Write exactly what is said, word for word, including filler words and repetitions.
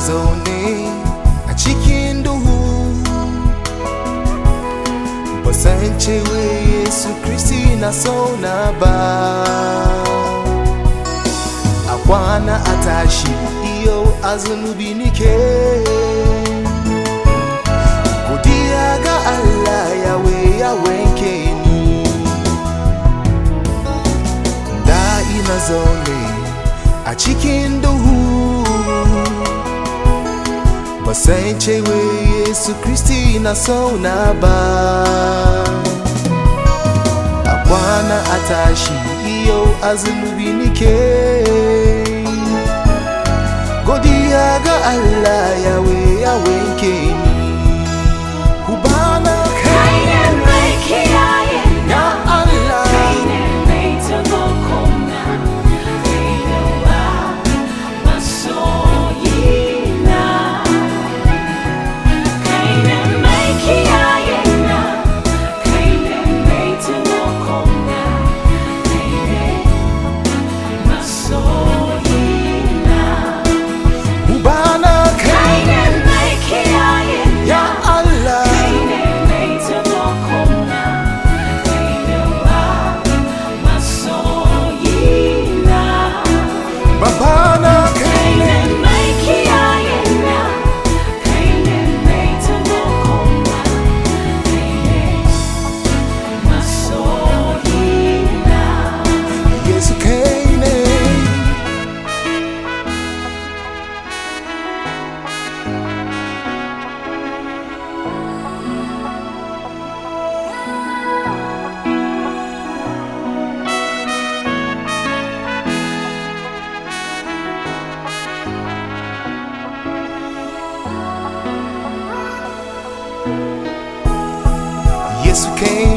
zaune a cikin duhu, ba san cewa Yesu Kristi na sauna ba. A kwana a tashi yau a zunubi nike, godiya ga Allah yawe ya wanke ni. Da ina zaune a cikin duhu, ba san cewa Yesu Kristi na sauna ba. A kwana a tashi yau a zunubi nike, godiya ga Allah yawe ya wanke ni. Ku bana kai ne mai kiyaye na Allah, kai ne mai taimako na, kai ne wa masoyina. Kai ne mai kiyaye na, kai ne mai taimako na, kai ne masoyina. Ku bana kai ne mai kiyaye ya Allah, kai ne mai taimako na, kai ne wa masoyina. Babana kai ne mai kiyaye na, kai ne mai taimako na, kai ne masoyina. Yesu kai ne. Yesu kai